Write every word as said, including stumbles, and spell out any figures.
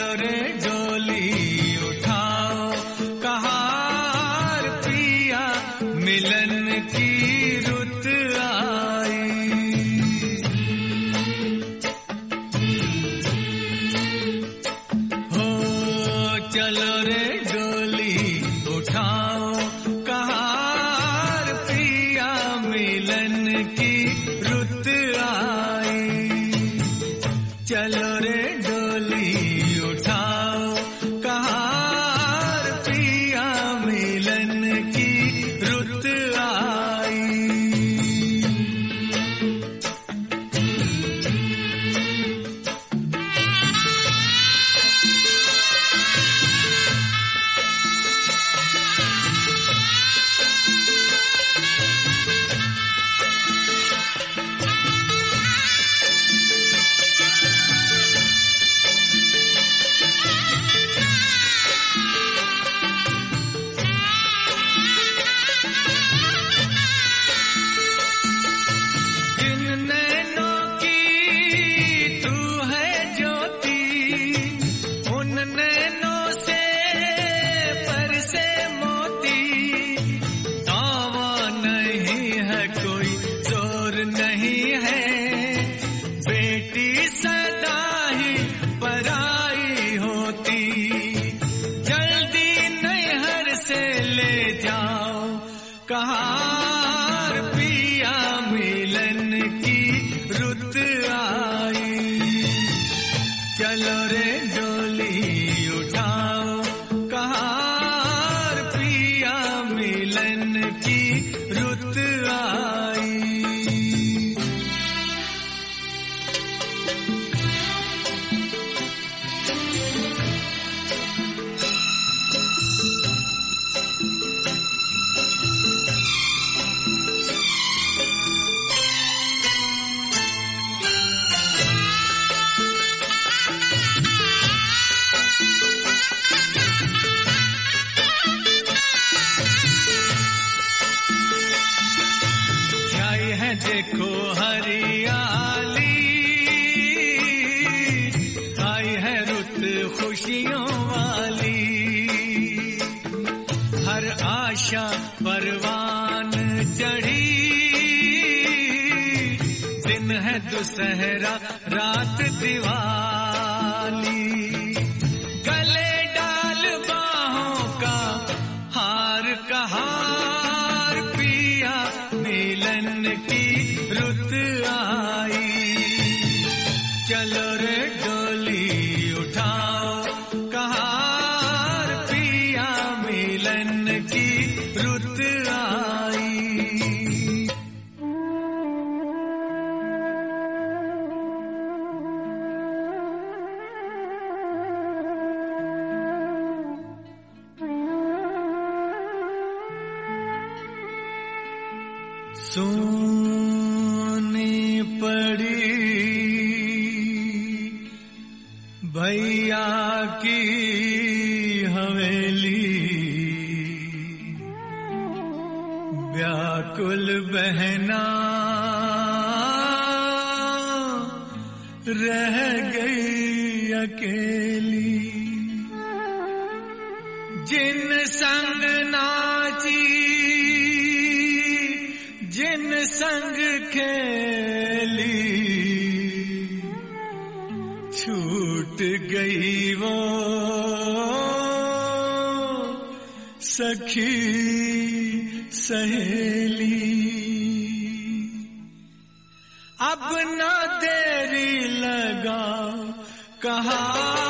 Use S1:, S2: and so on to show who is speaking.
S1: चलो रे डोली उठाओ कहार पिया मिलन की रुत आई। हो चलो रे डोली उठाओ कहार पिया मिलन की रुत आई। चलो रे डोली उठाओ कहार पिया मिलन की रुत आई। कहार पिया मिलन की रुत आई। चलो रे डोली उठाओ कहार पिया मिलन की रुत आई। देखो हरियाली आई है रुत खुशियों वाली। हर आशा परवान चढ़ी दिन है दुसहरा रात दिवाली। गले डाल बाहों का हार कहार पिया मिलन की रुत आई। चलो रे डोली उठाओ कहार पिया मिलन की रुत आई। सोनी पड़ी भैया की हवेली, व्याकुल बहना रह गई अकेली। जिन संग नाची जिन संग खेली, छूट गई वो सखी सहेली। अब ना देरी लगा कहा